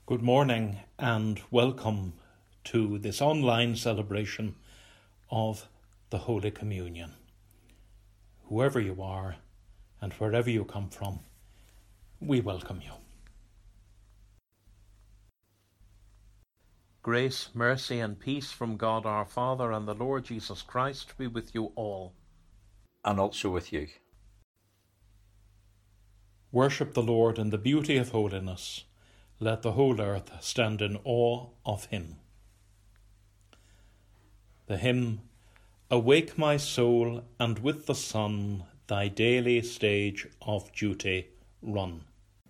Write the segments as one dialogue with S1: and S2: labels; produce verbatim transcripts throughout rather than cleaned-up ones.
S1: Good morning and welcome to this online celebration of the Holy Communion. Whoever you are and wherever you come from, we welcome you. Grace, mercy and peace from God our Father and the Lord Jesus Christ be with you all.
S2: And also with you.
S1: Worship the Lord in the beauty of holiness. Let the whole earth stand in awe of him. The hymn, Awake my soul, and with the sun thy daily stage of duty run.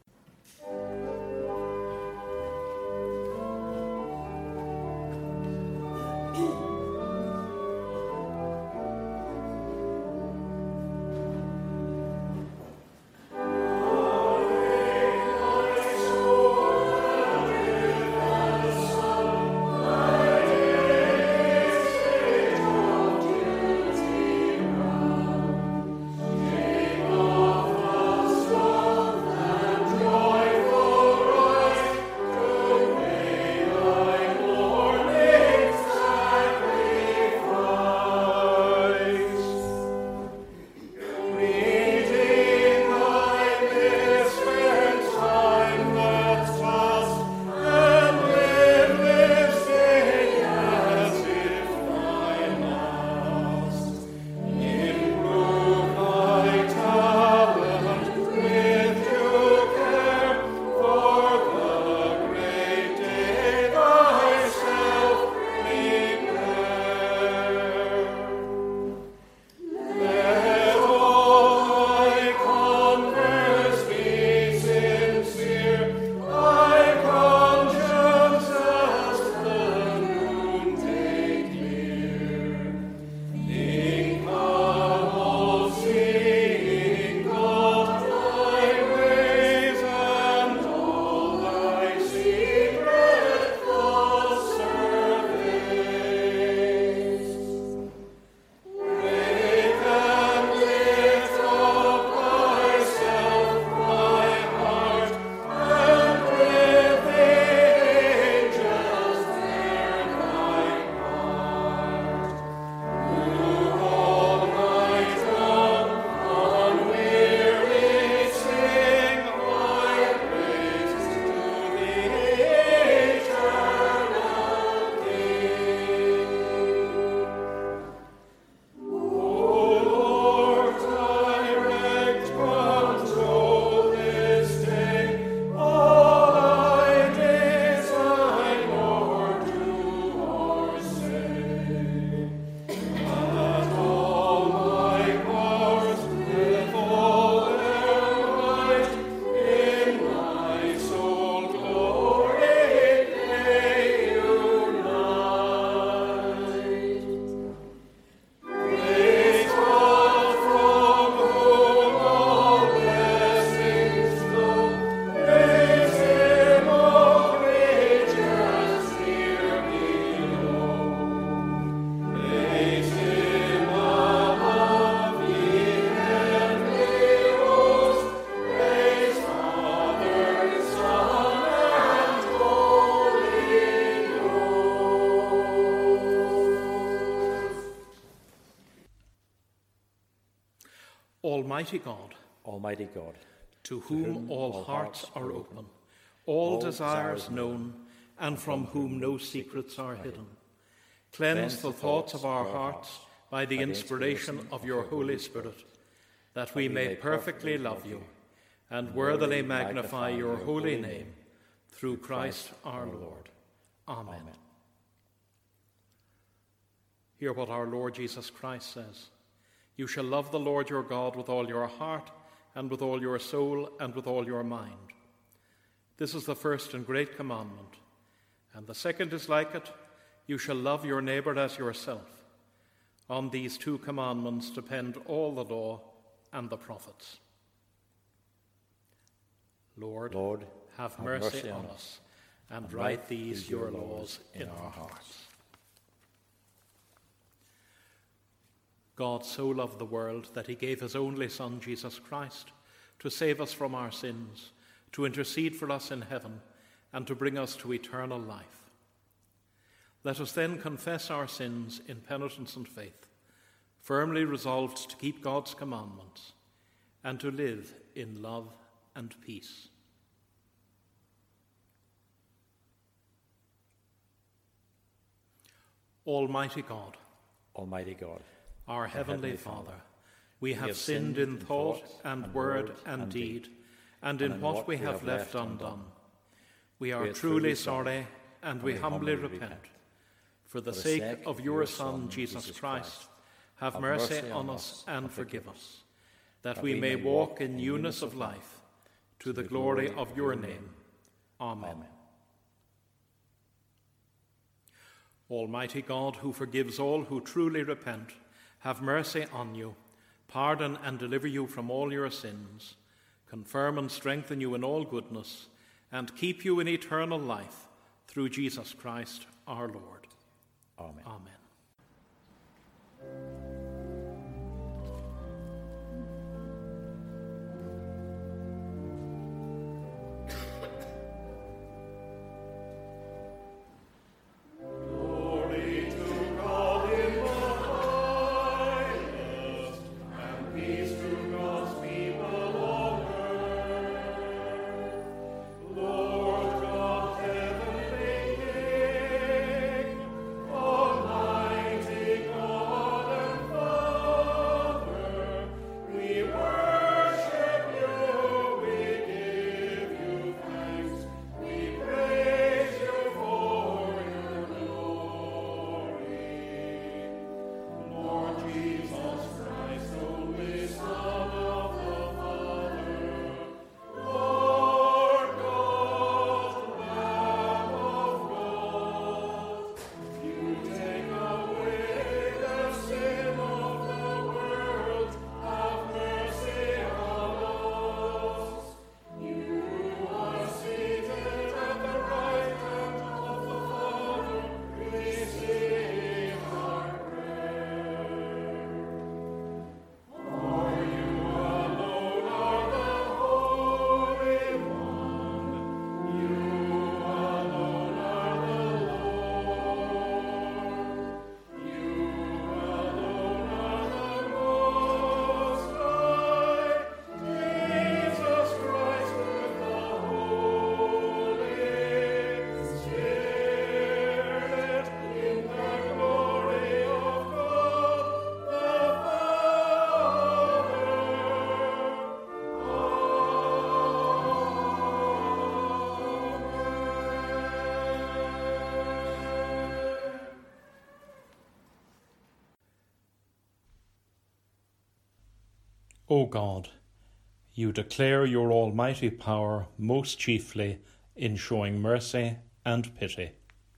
S1: Almighty God,
S2: Almighty God,
S1: to whom, to whom all, all hearts are open, all, all desires, desires known, and from whom no secrets are hidden, cleanse the thoughts of our hearts by the inspiration of your Holy Spirit, that we may perfectly love you and worthily magnify your holy name, through Christ our Lord. Amen. Hear what our Lord Jesus Christ says. You shall love the Lord your God with all your heart, and with all your soul, and with all your mind. This is the first and great commandment. And the second is like it, you shall love your neighbour as yourself. On these two commandments depend all the law and the prophets. Lord,
S2: Lord
S1: have,
S2: have
S1: mercy,
S2: mercy
S1: on
S2: on
S1: us, and, and write these your laws in our hearts. God so loved the world that he gave his only Son, Jesus Christ, to save us from our sins, to intercede for us in heaven, and to bring us to eternal life. Let us then confess our sins in penitence and faith, firmly resolved to keep God's commandments and to live in love and peace. Almighty God,
S2: Almighty God,
S1: our, our Heavenly, Heavenly Father, Father, we have, we have sinned, sinned in thought and, and word and, and deed, and in, and in what, what we have left undone. undone. We are, we are truly sorry, and, and we humbly repent. repent. For the, For the sake, sake of your Son, Jesus Christ, Christ have, have mercy, mercy on us and forgive us, that, that we may walk in newness of life, to the glory of your name. Amen. Amen. Almighty God, who forgives all who truly repent, have mercy on you, pardon and deliver you from all your sins, confirm and strengthen you in all goodness, and keep you in eternal life, through Jesus Christ our Lord.
S2: Amen.
S1: Amen. O God, you declare your almighty power most chiefly in showing mercy and pity.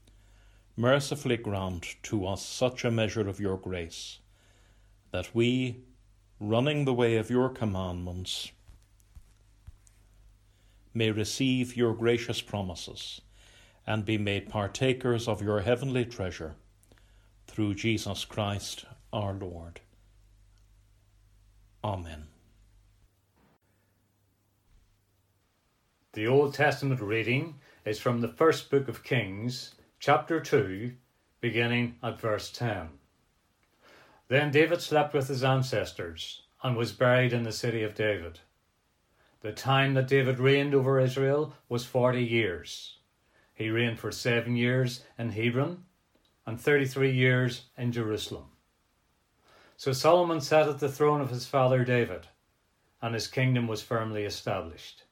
S1: Mercifully grant to us such a measure of your grace, that we, running the way of your commandments, may receive your gracious promises and be made partakers of your heavenly treasure, through Jesus Christ our Lord. Amen.
S3: The Old Testament reading is from the first book of Kings, chapter two, beginning at verse ten. Then David slept with his ancestors and was buried in the city of David. The time that David reigned over Israel was forty years. He reigned for seven years in Hebron and thirty-three years in Jerusalem. So Solomon sat at the throne of his father David, and his kingdom was firmly established.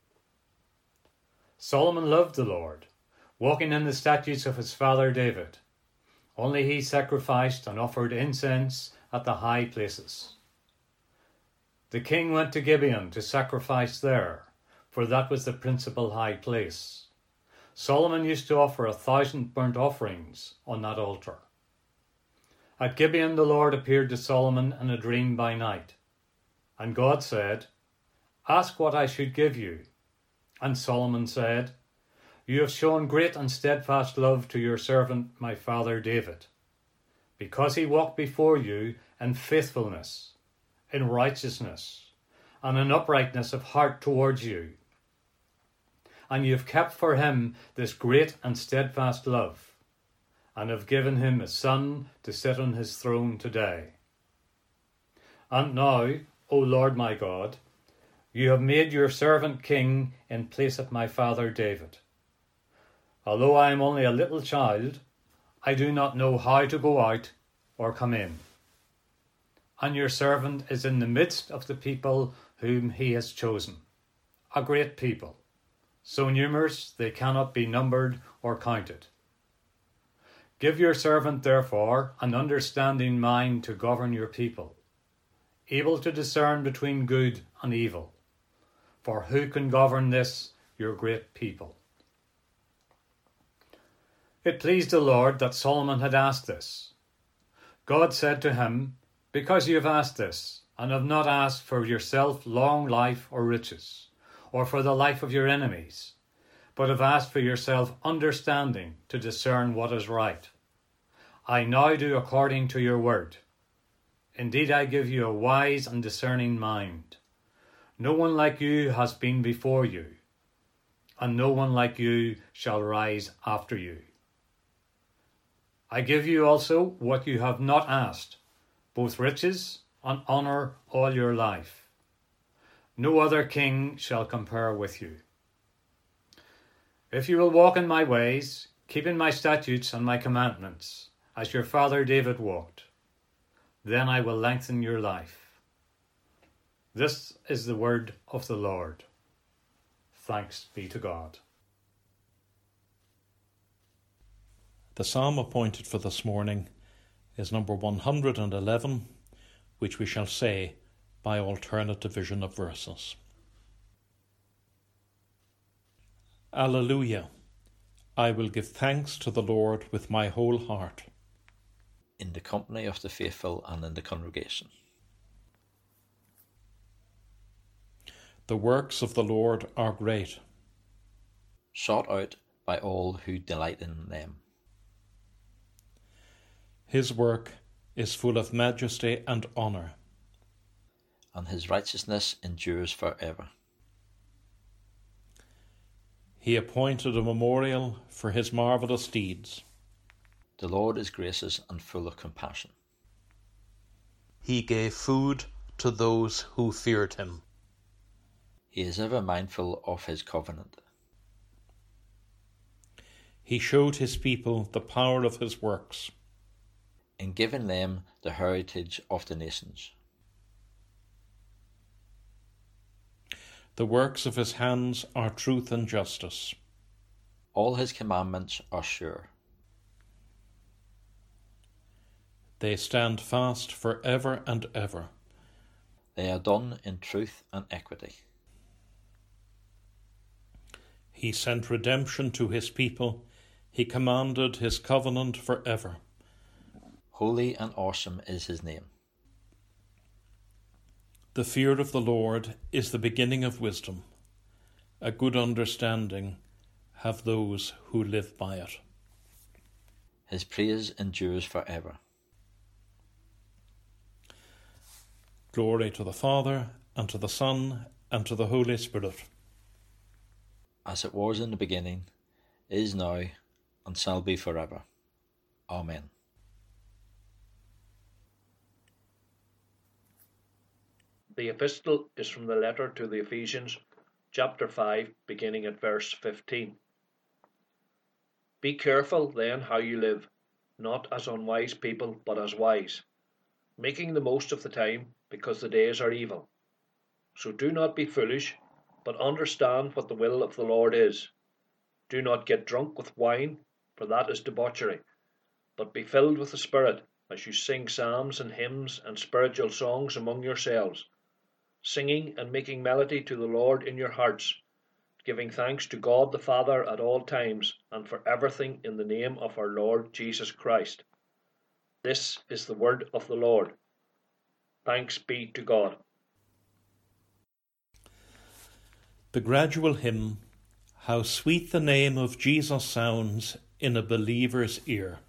S3: Solomon loved the Lord, walking in the statutes of his father David. Only he sacrificed and offered incense at the high places. The king went to Gibeon to sacrifice there, for that was the principal high place. Solomon used to offer a thousand burnt offerings on that altar. At Gibeon the Lord appeared to Solomon in a dream by night. And God said, "Ask what I should give you." And Solomon said, "You have shown great and steadfast love to your servant my father David, because he walked before you in faithfulness, in righteousness, and in uprightness of heart towards you. and you have kept for him this great and steadfast love, and have given him a son to sit on his throne today. And now, O Lord my God, you have made your servant king in place of my father David. Although I am only a little child, I do not know how to go out or come in. And your servant is in the midst of the people whom he has chosen, a great people, so numerous they cannot be numbered or counted. Give your servant, therefore, an understanding mind to govern your people, able to discern between good and evil. For who can govern this, your great people? It pleased the Lord that Solomon had asked this. God said to him, Because you have asked this, and have not asked for yourself long life or riches, or for the life of your enemies, but have asked for yourself understanding to discern what is right, I now do according to your word. Indeed, I give you a wise and discerning mind. No one like you has been before you, and no one like you shall rise after you. I give you also what you have not asked, both riches and honour all your life. No other king shall compare with you. If you will walk in my ways, keeping my statutes and my commandments, as your father David walked, then I will lengthen your life. This is the word of the Lord. Thanks be to God.
S1: The psalm appointed for this morning is number one hundred eleven, which we shall say by alternate division of verses. Alleluia! I will give thanks to the Lord with my whole heart.
S2: In the company of the faithful and in the congregation.
S1: The works of the Lord are great,
S2: sought out by all who delight in them.
S1: His work is full of majesty and honour,
S2: and his righteousness endures forever.
S1: He appointed a memorial for his marvellous deeds.
S2: The Lord is gracious and full of compassion.
S1: He gave food to those who feared him.
S2: He is ever mindful of his covenant.
S1: He showed his people the power of his works,
S2: in giving them the heritage of the nations.
S1: The works of his hands are truth and justice.
S2: All his commandments are sure.
S1: They stand fast for ever and ever.
S2: They are done in truth and equity.
S1: He sent redemption to his people. He commanded his covenant forever.
S2: Holy and awesome is his name.
S1: The fear of the Lord is the beginning of wisdom. A good understanding have those who live by it.
S2: His praise endures forever.
S1: Glory to the Father, and to the Son, and to the Holy Spirit.
S2: As it was in the beginning, is now, and shall be forever. Amen.
S4: The epistle is from the letter to the Ephesians, chapter five, beginning at verse fifteen. Be careful then how you live, not as unwise people, but as wise, making the most of the time, because the days are evil. So do not be foolish, but understand what the will of the Lord is. Do not get drunk with wine, for that is debauchery, but be filled with the Spirit, as you sing psalms and hymns and spiritual songs among yourselves, singing and making melody to the Lord in your hearts, giving thanks to God the Father at all times and for everything in the name of our Lord Jesus Christ. This is the word of the Lord. Thanks be to God.
S1: The gradual hymn, How Sweet the Name of Jesus Sounds in a Believer's Ear.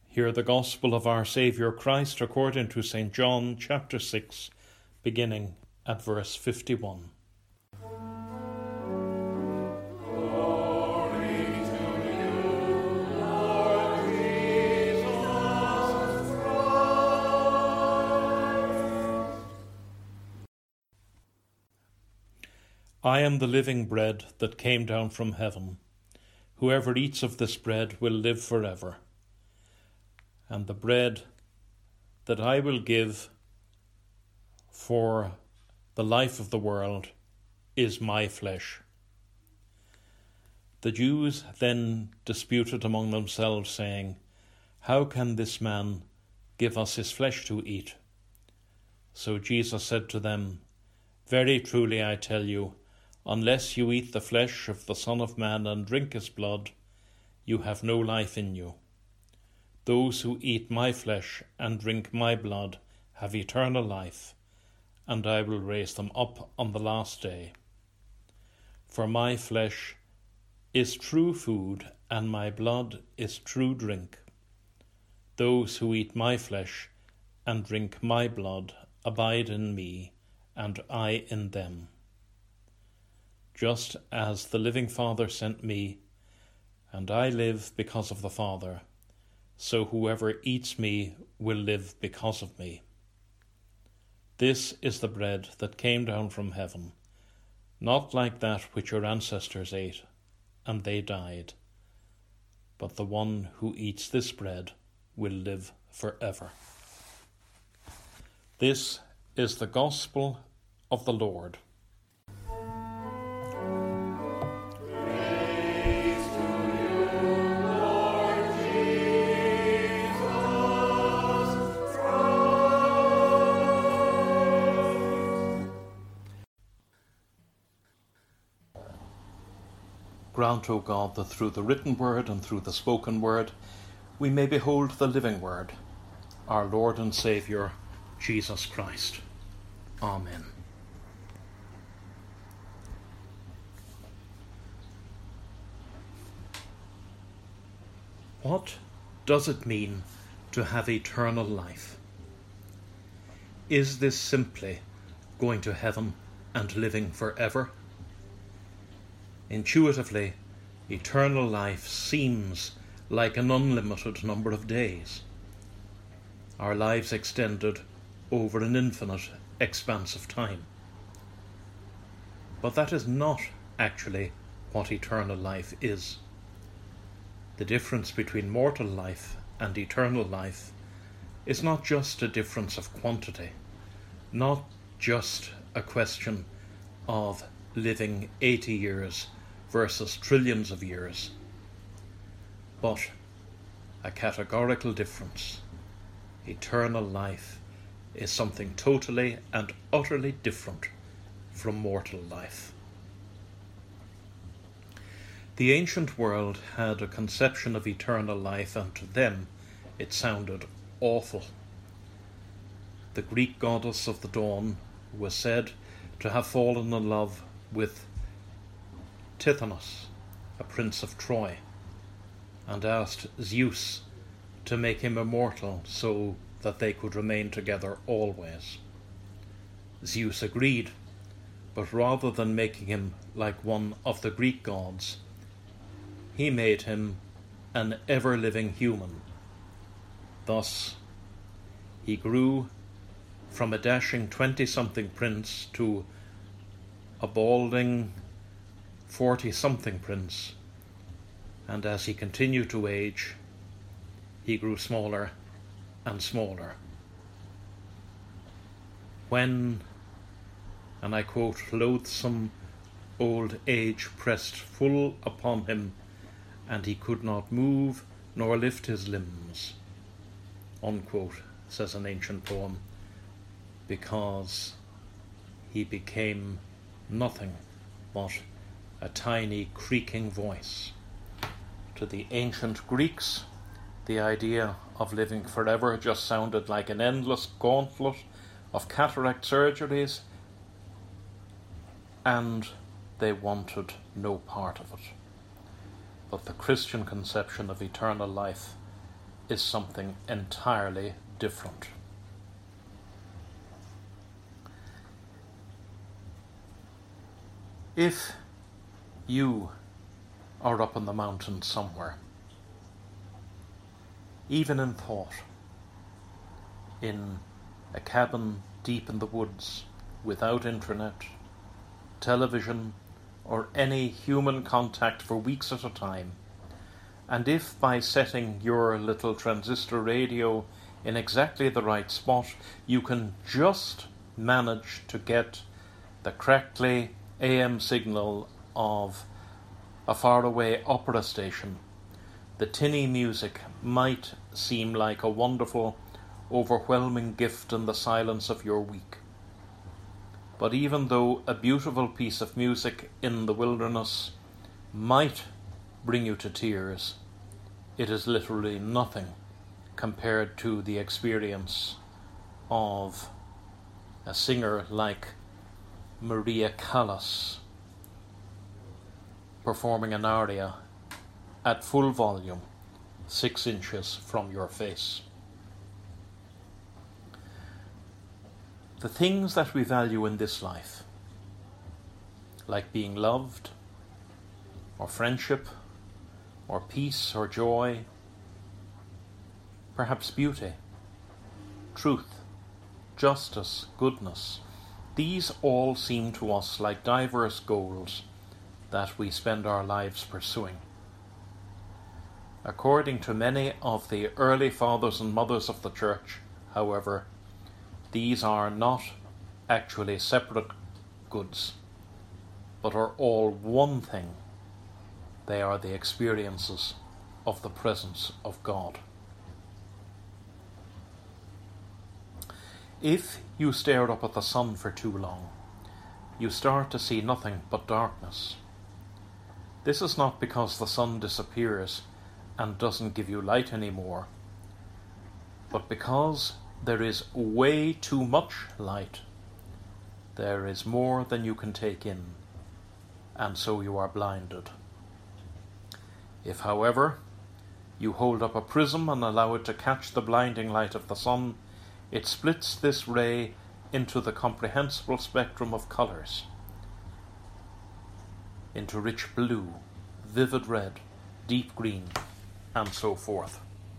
S1: Hear the gospel of our Saviour Christ according to Saint John chapter six, beginning at verse fifty-one. I am the living bread that came down from heaven. Whoever eats of this bread will live forever. And the bread that I will give for the life of the world is my flesh. The Jews then disputed among themselves, saying, How can this man give us his flesh to eat? So Jesus said to them, Very truly I tell you, unless you eat the flesh of the Son of Man and drink his blood, you have no life in you. Those who eat my flesh and drink my blood have eternal life, and I will raise them up on the last day. For my flesh is true food, and my blood is true drink. Those who eat my flesh and drink my blood abide in me, and I in them. Just as the living Father sent me, and I live because of the Father, so whoever eats me will live because of me. This is the bread that came down from heaven, not like that which your ancestors ate, and they died, but the one who eats this bread will live forever. This is the gospel of the Lord. Grant, O God, that through the written word and through the spoken word we may behold the living word, our Lord and Saviour, Jesus Christ. Amen. What does it mean to have eternal life? Is this simply going to heaven and living forever? Intuitively, eternal life seems like an unlimited number of days, our lives extended over an infinite expanse of time. But that is not actually what eternal life is. The difference between mortal life and eternal life is not just a difference of quantity, not just a question of living eighty years versus trillions of years, but a categorical difference. Eternal life is something totally and utterly different from mortal life. The ancient world had a conception of eternal life, and to them it sounded awful. The Greek goddess of the dawn was said to have fallen in love with Tithonus, a prince of Troy, and asked Zeus to make him immortal so that they could remain together always. Zeus agreed, but rather than making him like one of the Greek gods, he made him an ever-living human. Thus, he grew from a dashing twenty-something prince to a balding forty-something prince, and as he continued to age, he grew smaller and smaller. When, and I quote, loathsome old age pressed full upon him, and he could not move nor lift his limbs, unquote, says an ancient poem, because he became nothing but a tiny creaking voice. To the ancient Greeks, the idea of living forever just sounded like an endless gauntlet of cataract surgeries, and they wanted no part of it. But the Christian conception of eternal life is something entirely different. If you are up on the mountain somewhere, even in thought, in a cabin deep in the woods, without internet, television, or any human contact for weeks at a time, and if by setting your little transistor radio in exactly the right spot, you can just manage to get the crackly A M signal of a faraway opera station, the tinny music might seem like a wonderful, overwhelming gift in the silence of your week. But even though a beautiful piece of music in the wilderness might bring you to tears, it is literally nothing compared to the experience of a singer like Maria Callas performing an aria at full volume, six inches from your face. The things that we value in this life, like being loved, or friendship, or peace, or joy, perhaps beauty, truth, justice, goodness, these all seem to us like diverse goals that we spend our lives pursuing. According to many of the early fathers and mothers of the Church, however, these are not actually separate goods, but are all one thing. They are the experiences of the presence of God. If you stare up at the sun for too long, you start to see nothing but darkness. This is not because the sun disappears and doesn't give you light anymore, but because there is way too much light. There is more than you can take in, and so you are blinded. If, however, you hold up a prism and allow it to catch the blinding light of the sun, it splits this ray into the comprehensible spectrum of colours, into rich blue, vivid red, deep green, and so forth.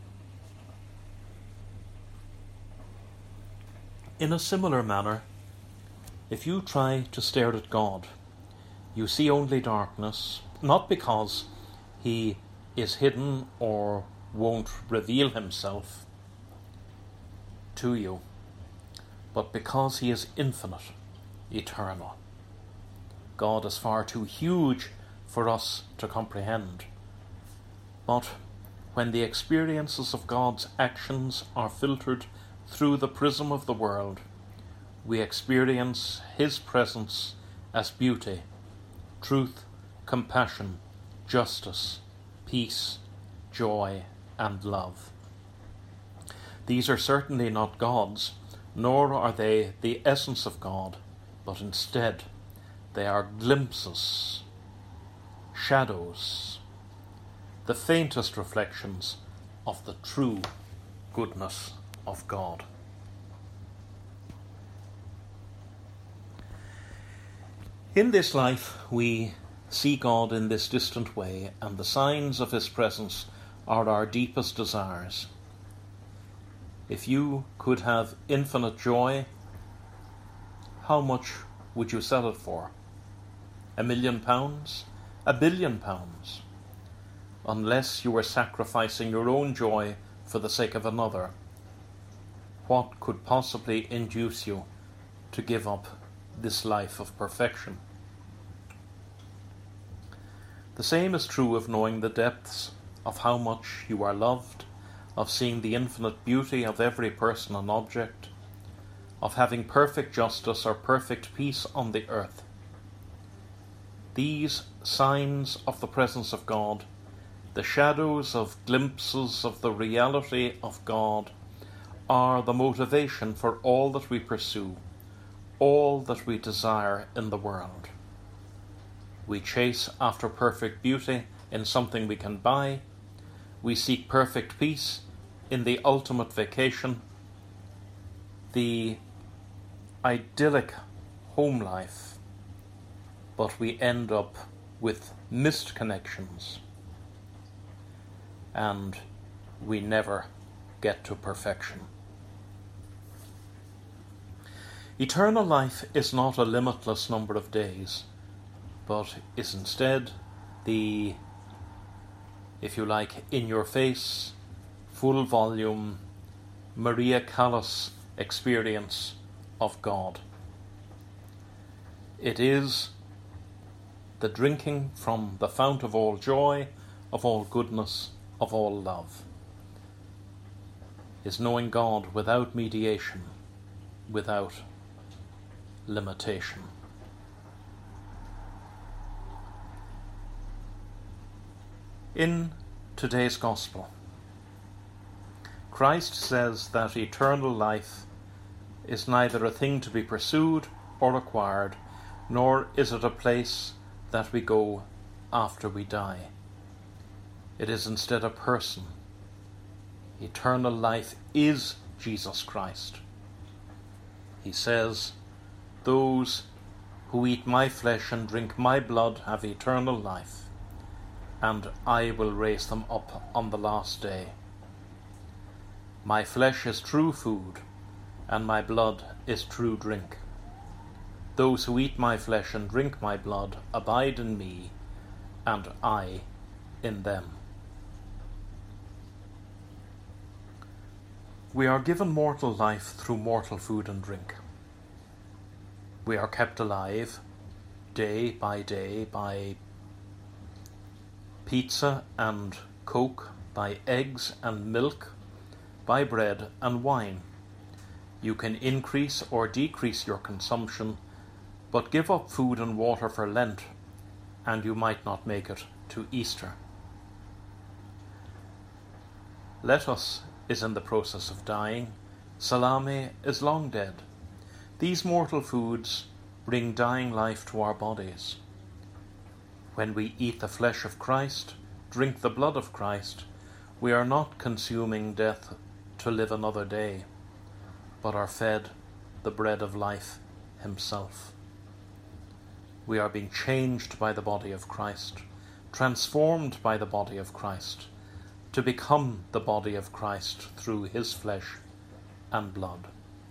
S1: In a similar manner, if you try to stare at God, you see only darkness, not because he is hidden or won't reveal himself to you, but because he is infinite, eternal. God is far too huge for us to comprehend. But when the experiences of God's actions are filtered through the prism of the world, we experience his presence as beauty, truth, compassion, justice, peace, joy, and love. These are certainly not God's, nor are they the essence of God, but instead they are glimpses, shadows, the faintest reflections of the true goodness of God. In this life we see God in this distant way, and the signs of his presence are our deepest desires. If you could have infinite joy, how much would you sell it for? A million pounds? A billion pounds? Unless you were sacrificing your own joy for the sake of another, what could possibly induce you to give up this life of perfection? The same is true of knowing the depths of how much you are loved, of seeing the infinite beauty of every person and object, of having perfect justice or perfect peace on the earth. These signs of the presence of God, the shadows of glimpses of the reality of God, are the motivation for all that we pursue, all that we desire in the world. We chase after perfect beauty in something we can buy. We seek perfect peace in the ultimate vacation, the idyllic home life, but we end up with missed connections and we never get to perfection. Eternal life is not a limitless number of days, but is instead the, if you like, in-your-face, full-volume, Maria Callas experience of God. It is the drinking from the fount of all joy, of all goodness, of all love. Is knowing God without mediation, without limitation. In today's Gospel, Christ says that eternal life is neither a thing to be pursued or acquired, nor is it a place that we go after we die. It is instead a person. Eternal life is Jesus Christ. He says, "Those who eat my flesh and drink my blood have eternal life, and I will raise them up on the last day. My flesh is true food, and my blood is true drink. Those who eat my flesh and drink my blood abide in me, and I in them." We are given mortal life through mortal food and drink. We are kept alive day by day by pizza and coke, by eggs and milk, by bread and wine. You can increase or decrease your consumption, but give up food and water for Lent, and you might not make it to Easter. Lettuce is in the process of dying. Salami is long dead. These mortal foods bring dying life to our bodies. When we eat the flesh of Christ, drink the blood of Christ, we are not consuming death to live another day, but are fed the bread of life himself. We are being changed by the body of Christ, transformed by the body of Christ, to become the body of Christ through his flesh and blood.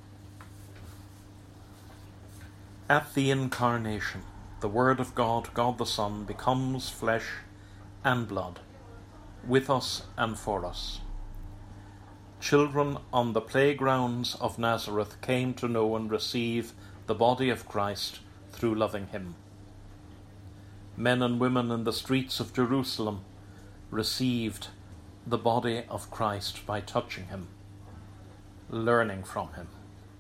S1: At the Incarnation, the Word of God, God the Son, becomes flesh and blood, with us and for us. Children on the playgrounds of Nazareth came to know and receive the body of Christ through loving him. Men and women in the streets of Jerusalem received the body of Christ by touching him, learning from him.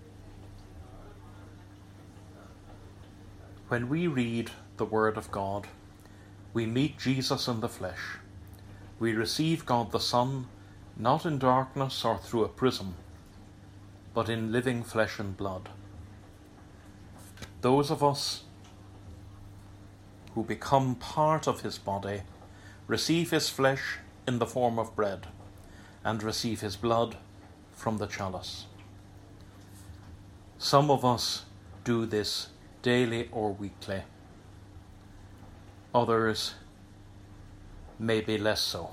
S1: When we read the Word of God, we meet Jesus in the flesh. We receive God the Son, not in darkness or through a prism, but in living flesh and blood. Those of us who become part of his body receive his flesh in the form of bread, and receive his blood from the chalice. Some of us do this daily or weekly. Others maybe less so.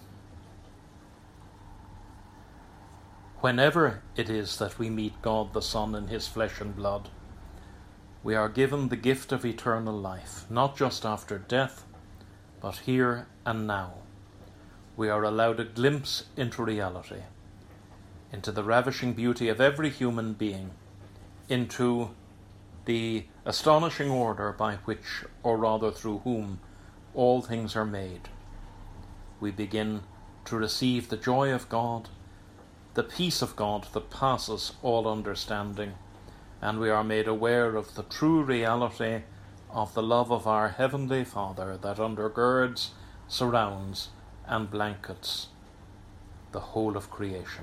S1: Whenever it is that we meet God the Son in his flesh and blood, we are given the gift of eternal life, not just after death, but here and now. We are allowed a glimpse into reality, into the ravishing beauty of every human being, into the astonishing order by which, or rather through whom, all things are made. We begin to receive the joy of God, the peace of God that passes all understanding, and we are made aware of the true reality of the love of our Heavenly Father that undergirds, surrounds, and blankets the whole of creation.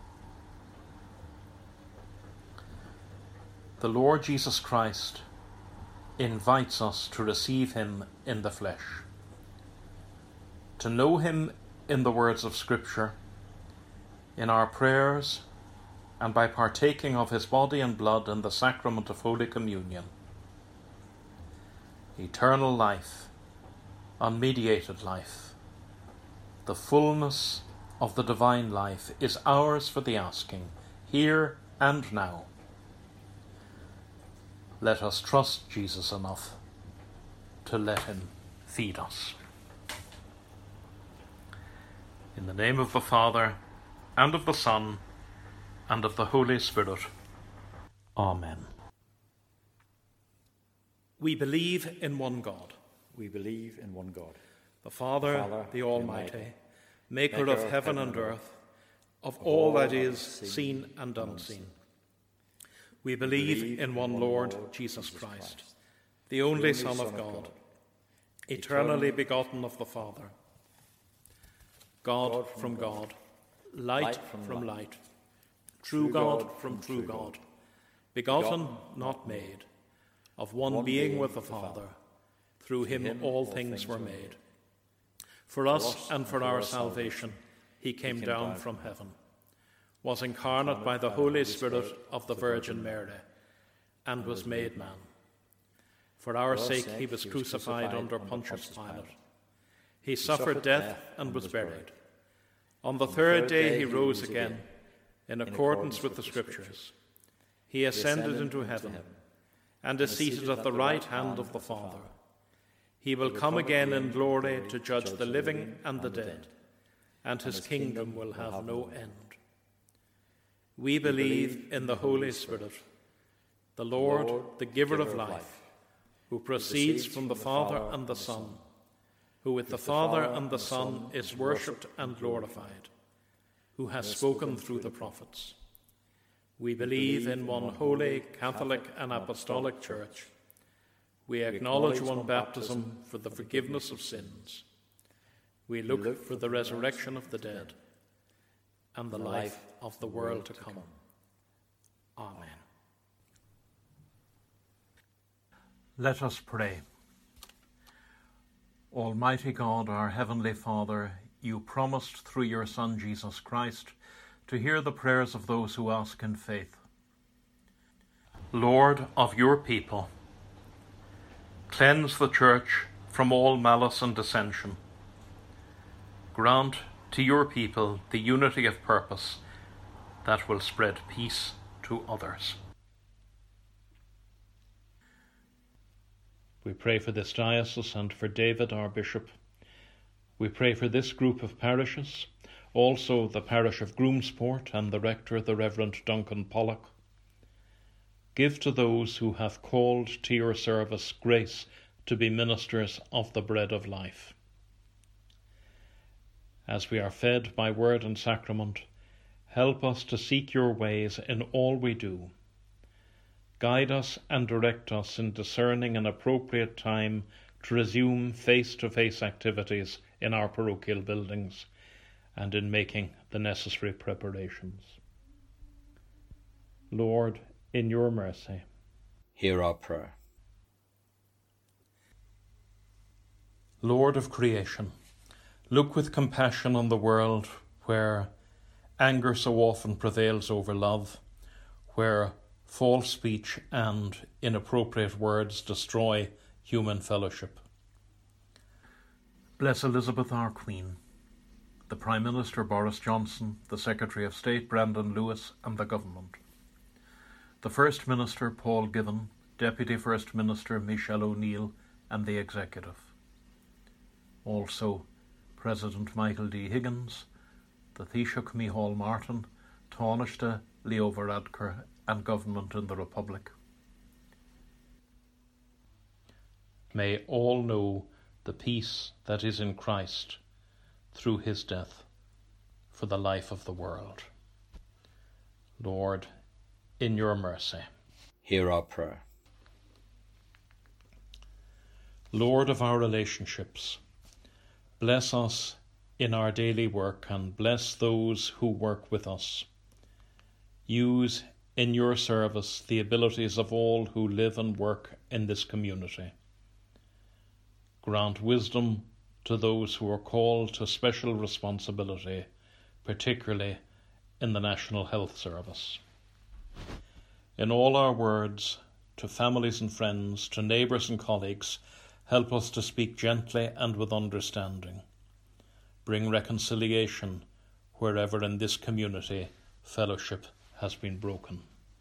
S1: The Lord Jesus Christ invites us to receive him in the flesh, to know him in the words of Scripture, in our prayers and by partaking of his body and blood in the sacrament of Holy Communion. Eternal life, unmediated life, the fullness of the divine life is ours for the asking, here and now. Let us trust Jesus enough to let him feed us. In the name of the Father, and of the Son, and of the Holy Spirit. Amen. We believe in one God.
S2: We believe in one God,
S1: The Father,
S2: Father,
S1: the Almighty,
S2: Almighty,
S1: maker of heaven and earth, of all that is seen and unseen. We believe in one Lord, Jesus Christ, the only Son of God, eternally begotten of the Father, God from God, light from light, true God from true God, begotten, not made, of one being with the Father. Through him all things were made. For us and for our salvation he came down from heaven, was incarnate by the Holy Spirit of the Virgin Mary, and was made man. For our sake he was crucified under Pontius Pilate. He suffered death and was buried. On the third day he rose again, in accordance with the Scriptures. He ascended into heaven, and is seated at the right hand of the Father. He will come again in glory to judge the living and the dead, and his kingdom will have no end. We believe in the Holy Spirit, the Lord, the giver of life, who proceeds from the Father and the Son, who with the Father and the Son is worshipped and glorified, who has spoken through the prophets. We believe in one holy, Catholic and Apostolic Church. We acknowledge one baptism for the forgiveness of sins. We look for the resurrection of the dead and the life of the world to come. Amen. Let us pray. Almighty God, our Heavenly Father, you promised through your Son Jesus Christ to hear the prayers of those who ask in faith. Lord of your people, cleanse the Church from all malice and dissension. Grant to your people the unity of purpose that will spread peace to others. We pray for this diocese and for David, our bishop. We pray for this group of parishes, also the parish of Groomsport and the rector, the Reverend Duncan Pollock. Give to those who have called to your service grace to be ministers of the bread of life. As we are fed by word and sacrament, help us to seek your ways in all we do. Guide us and direct us in discerning an appropriate time to resume face-to-face activities in our parochial buildings and in making the necessary preparations. Lord, in your mercy,
S2: hear our prayer.
S1: Lord of creation, look with compassion on the world where anger so often prevails over love, where false speech and inappropriate words destroy human fellowship. Bless Elizabeth, our Queen, the Prime Minister Boris Johnson, the Secretary of State Brandon Lewis, and the Government. The First Minister Paul Givan, Deputy First Minister Michelle O'Neill, and the Executive. Also, President Michael D. Higgins, the Taoiseach Micheál Martin, Taoiseach Leo Varadkar, and Government in the Republic. May all know the peace that is in Christ through his death for the life of the world. Lord, in your mercy,
S2: hear our prayer.
S1: Lord of our relationships, bless us in our daily work and bless those who work with us. Use in your service the abilities of all who live and work in this community. Grant wisdom to those who are called to special responsibility, particularly in the National Health Service. In all our words, to families and friends, to neighbours and colleagues, help us to speak gently and with understanding. Bring reconciliation wherever in this community fellowship has been broken.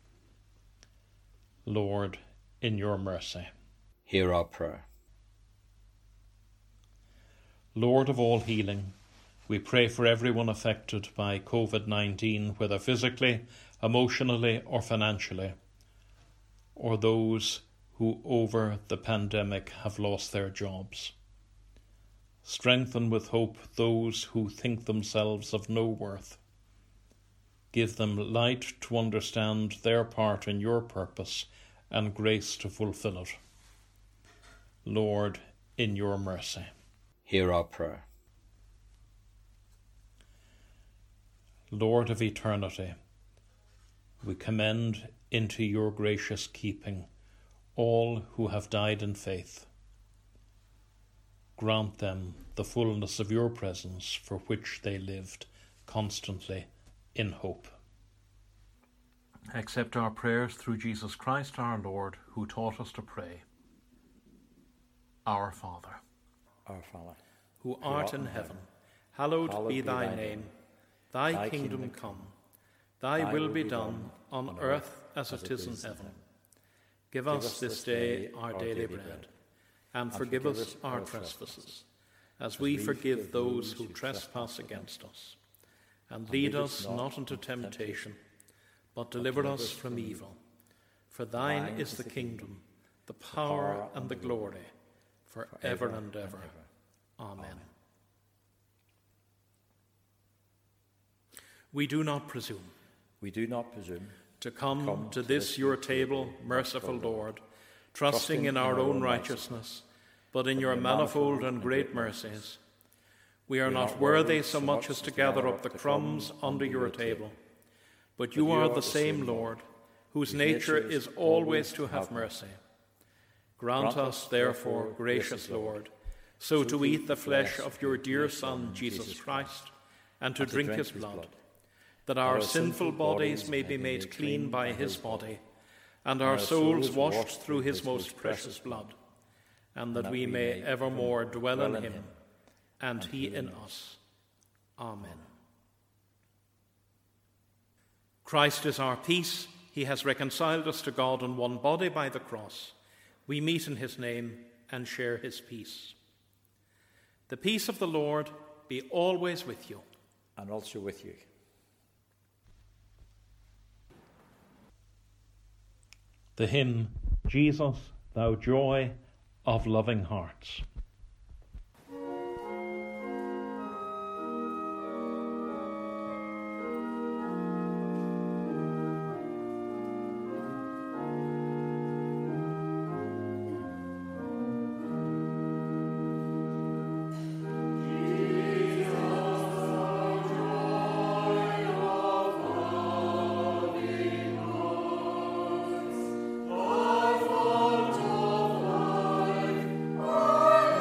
S1: Lord, in your mercy,
S2: hear our prayer.
S1: Lord of all healing, we pray for everyone affected by covid nineteen, whether physically, emotionally or financially, or those who over the pandemic have lost their jobs. Strengthen with hope those who think themselves of no worth. Give them light to understand their part in your purpose and grace to fulfill it. Lord, in your mercy,
S2: hear our prayer.
S1: Lord of eternity, we commend into your gracious keeping all who have died in faith. Grant them the fullness of your presence for which they lived constantly in hope. Accept our prayers through Jesus Christ our Lord, who taught us to pray. Our Father,
S2: Our Father,
S1: who art in heaven, hallowed, hallowed be thy, thy name. Thy, thy kingdom, kingdom come. Thy, thy will be done on, on earth as, as it is in heaven. Give, Give us this day our daily bread, bread and, and forgive us our trespasses, as we forgive those who trespass against us. And lead us not into temptation, but deliver us from evil. For thine is the kingdom, the power, and the glory, for ever and ever. Amen. We do not presume.
S2: We do not presume
S1: to come, come to this your table, merciful Lord, trusting in our own righteousness, but in your manifold and great mercies. We are not worthy so much as to gather up the crumbs under your table, but you are the same Lord, whose nature is always to have mercy. Grant us, therefore, gracious Lord, so to eat the flesh of your dear Son, Jesus Christ, and to drink his blood, that our sinful bodies may be made clean by his body, and our souls washed through his most precious blood, and that we may evermore dwell in him, and he in us. Amen. Christ is our peace. He has reconciled us to God in one body by the cross. We meet in his name and share his peace. The peace of the Lord be always with you.
S2: And also with you.
S1: The hymn, Jesus, thou joy of loving hearts.
S5: Amen.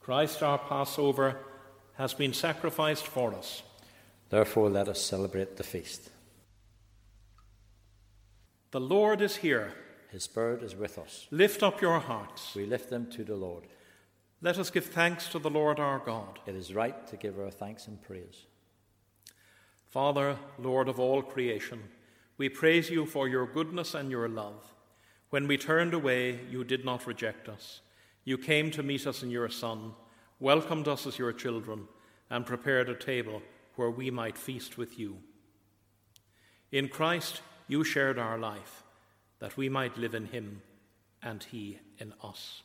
S1: Christ our Passover has been sacrificed for us.
S2: Therefore let us celebrate the feast.
S1: The Lord is here.
S2: His Spirit is with us.
S1: Lift up your hearts.
S2: We lift them to the Lord.
S1: Let us give thanks to the Lord our God.
S2: It is right to give our thanks and praise.
S1: Father, Lord of all creation, we praise you for your goodness and your love. When we turned away, you did not reject us. You came to meet us in your Son, welcomed us as your children, and prepared a table where we might feast with you. In Christ, you shared our life, that we might live in him and he in us.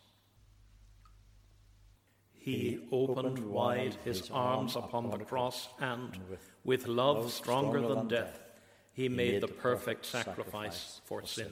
S1: He opened wide his arms upon the cross and, with love stronger than death, he made the perfect sacrifice for sin.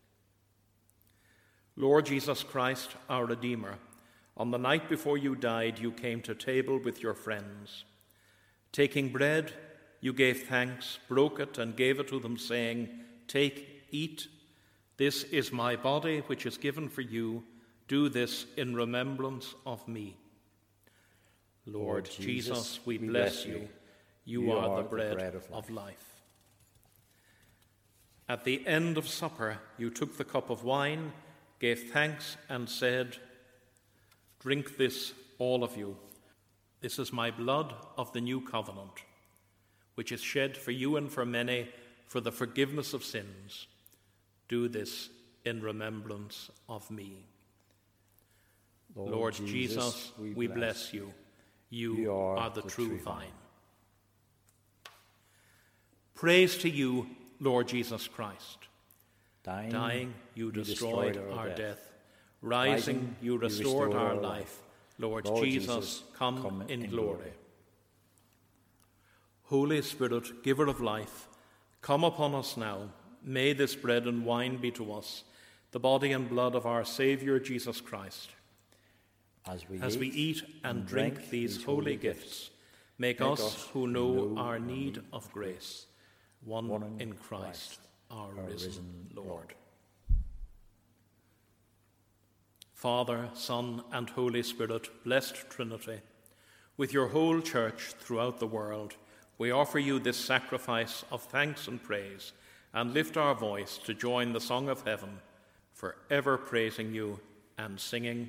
S1: Lord Jesus Christ, our Redeemer, on the night before you died, you came to table with your friends. Taking bread, you gave thanks, broke it, and gave it to them, saying, "Take, eat. This is my body, which is given for you. Do this in remembrance of me." Lord Jesus, we bless you. You are the bread of life. At the end of supper, you took the cup of wine, gave thanks, and said, "Drink this, all of you. This is my blood of the new covenant, which is shed for you and for many for the forgiveness of sins. Do this in remembrance of me." Lord, Lord Jesus, Jesus, we, we bless. bless you. You, you are, are the, the true, true vine. vine. Praise to you, Lord Jesus Christ. Dying, Dying you, you destroyed, destroyed our, our death. death. Rising, Rising you, restored you restored our life. Lord, Lord Jesus, Jesus, come, come in, in glory. glory. Holy Spirit, giver of life, come upon us now. May this bread and wine be to us the body and blood of our Saviour Jesus Christ. As we, As we eat and, and drink, drink these holy gifts, make, make us who know, know our need of grace, one, one in Christ, Christ our, our risen, risen Lord. Lord. Father, Son, and Holy Spirit, blessed Trinity, with your whole church throughout the world, we offer you this sacrifice of thanks and praise, and lift our voice to join the song of heaven, forever praising you and singing.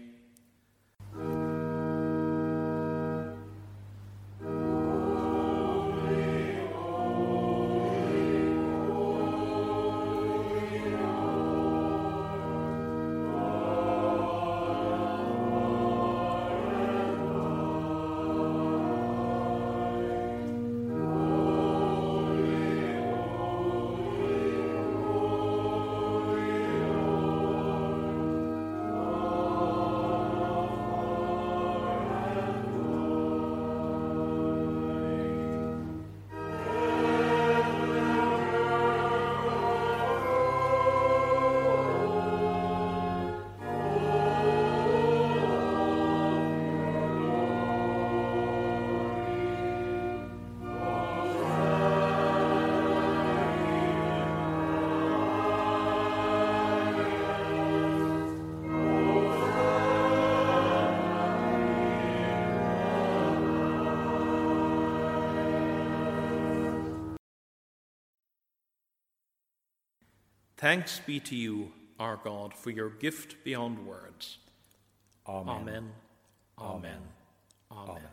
S1: Thanks be to you, our God, for your gift beyond words. Amen. Amen. Amen. Amen. Amen.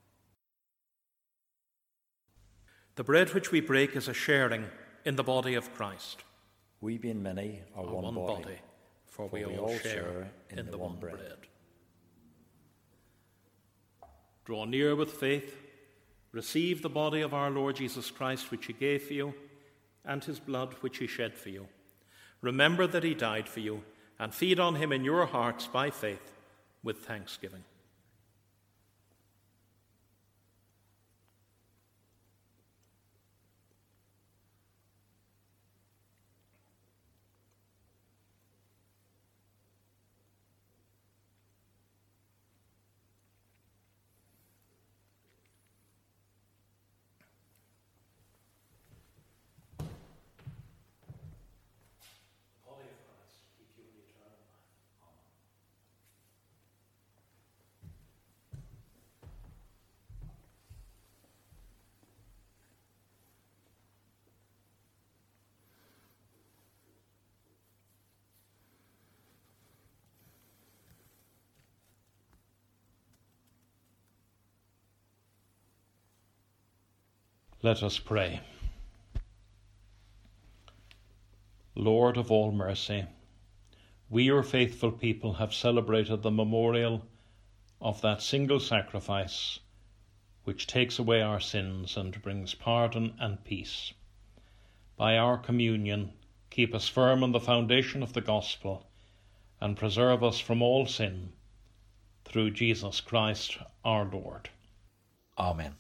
S1: The bread which we break is a sharing in the body of Christ.
S2: We being many are one, one body, body,
S1: for, for we, we all, all share in, in the, the one bread. bread. Draw near with faith, receive the body of our Lord Jesus Christ, which he gave for you, and his blood which he shed for you. Remember that he died for you, and feed on him in your hearts by faith with thanksgiving. Let us pray. Lord of all mercy, we, your faithful people, have celebrated the memorial of that single sacrifice which takes away our sins and brings pardon and peace. By our communion, keep us firm on the foundation of the gospel and preserve us from all sin, through Jesus Christ our Lord.
S2: Amen.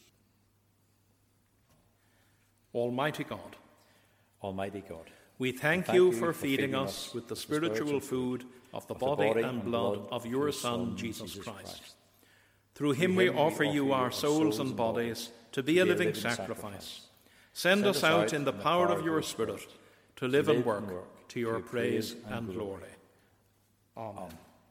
S1: Almighty God,
S5: Almighty God,
S1: we thank,
S5: thank
S1: you,
S5: you
S1: for
S5: for
S1: feeding
S5: feeding
S1: us
S5: us
S1: with the
S5: with
S1: spiritual
S5: spiritual
S1: food of the
S5: of the
S1: body
S5: body
S1: and
S5: and
S1: blood
S5: blood
S1: of
S5: of
S1: your
S5: your
S1: Son,
S5: Son,
S1: Jesus
S5: Jesus
S1: Christ.
S5: Christ.
S1: Through him we offer you our souls and bodies to be a living sacrifice. Send us out in the power of your Spirit to live and work to your praise and glory. Amen.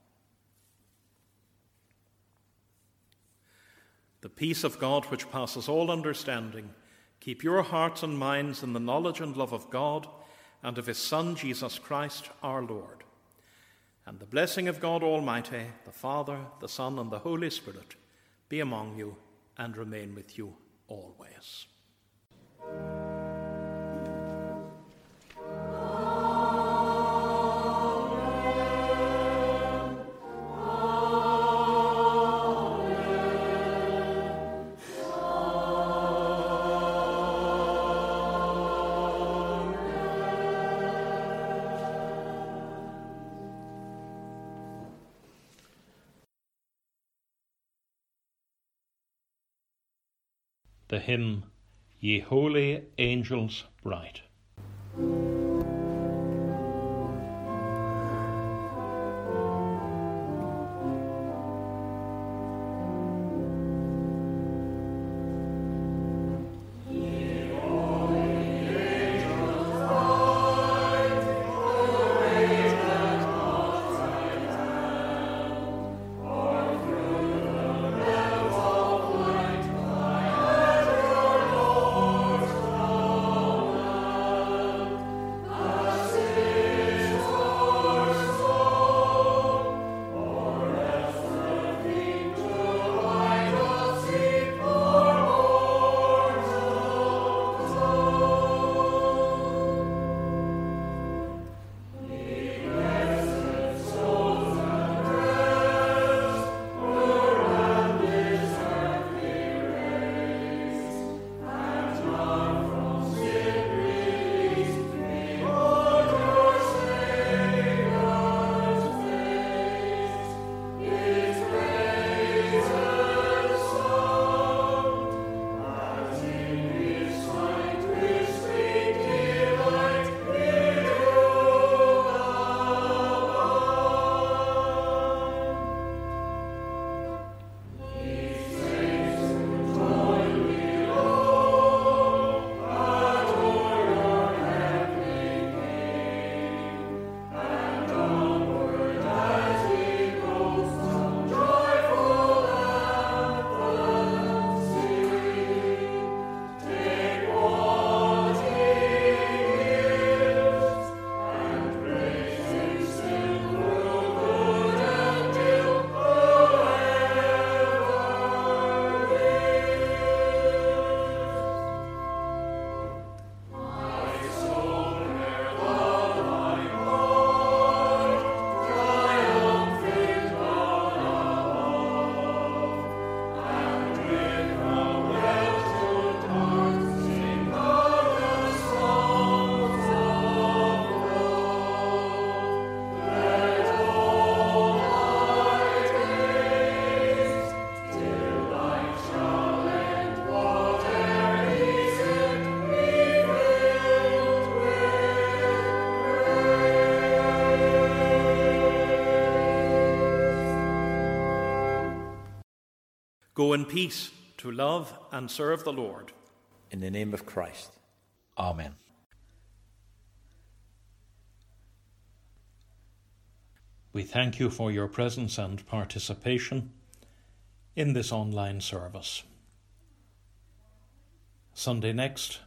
S1: The peace of God, which passes all understanding, keep your hearts and minds in the knowledge and love of God and of his Son, Jesus Christ, our Lord. And the blessing of God Almighty, the Father, the Son, and the Holy Spirit be among you and remain with you always. The hymn, Ye Holy Angels Bright. Go in peace to love and serve the Lord.
S5: In the name of Christ.
S2: Amen.
S1: We thank you for your presence and participation in this online service. Sunday next,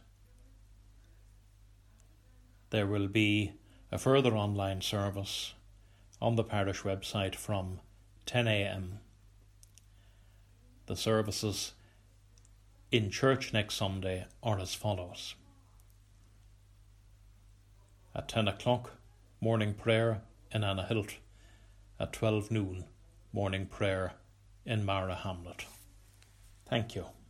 S1: there will be a further online service on the parish website from ten a.m. The services in church next Sunday are as follows. At ten o'clock, morning prayer in Annahilt. At twelve noon, morning prayer in Mara Hamlet. Thank you.